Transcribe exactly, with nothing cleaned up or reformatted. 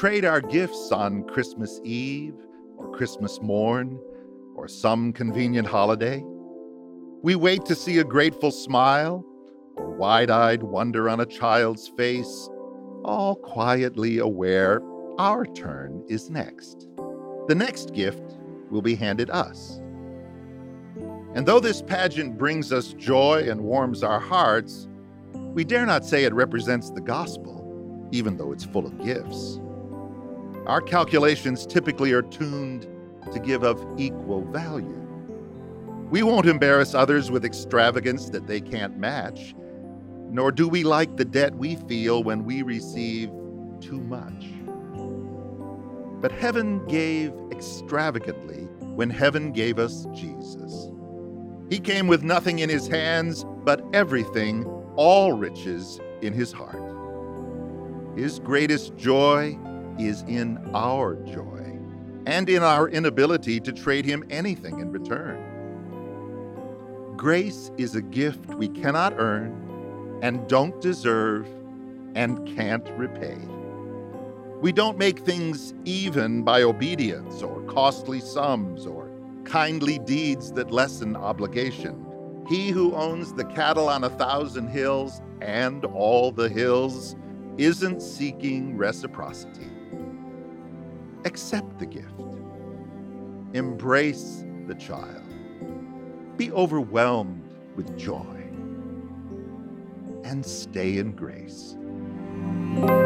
trade our gifts on Christmas Eve or Christmas morn or some convenient holiday. We wait to see a grateful smile or wide-eyed wonder on a child's face, all quietly aware our turn is next. The next gift will be handed us. And though this pageant brings us joy and warms our hearts, we dare not say it represents the gospel, even though it's full of gifts. Our calculations typically are tuned to give of equal value. We won't embarrass others with extravagance that they can't match, nor do we like the debt we feel when we receive too much. But heaven gave extravagantly when heaven gave us Jesus. He came with nothing in his hands, but everything, all riches in his heart. His greatest joy is in our joy and in our inability to trade him anything in return. Grace is a gift we cannot earn and don't deserve and can't repay. We don't make things even by obedience or costly sums or kindly deeds that lessen obligation. He who owns the cattle on a thousand hills and all the hills isn't seeking reciprocity. Accept the gift. Embrace the child. Be overwhelmed with joy. And stay in grace.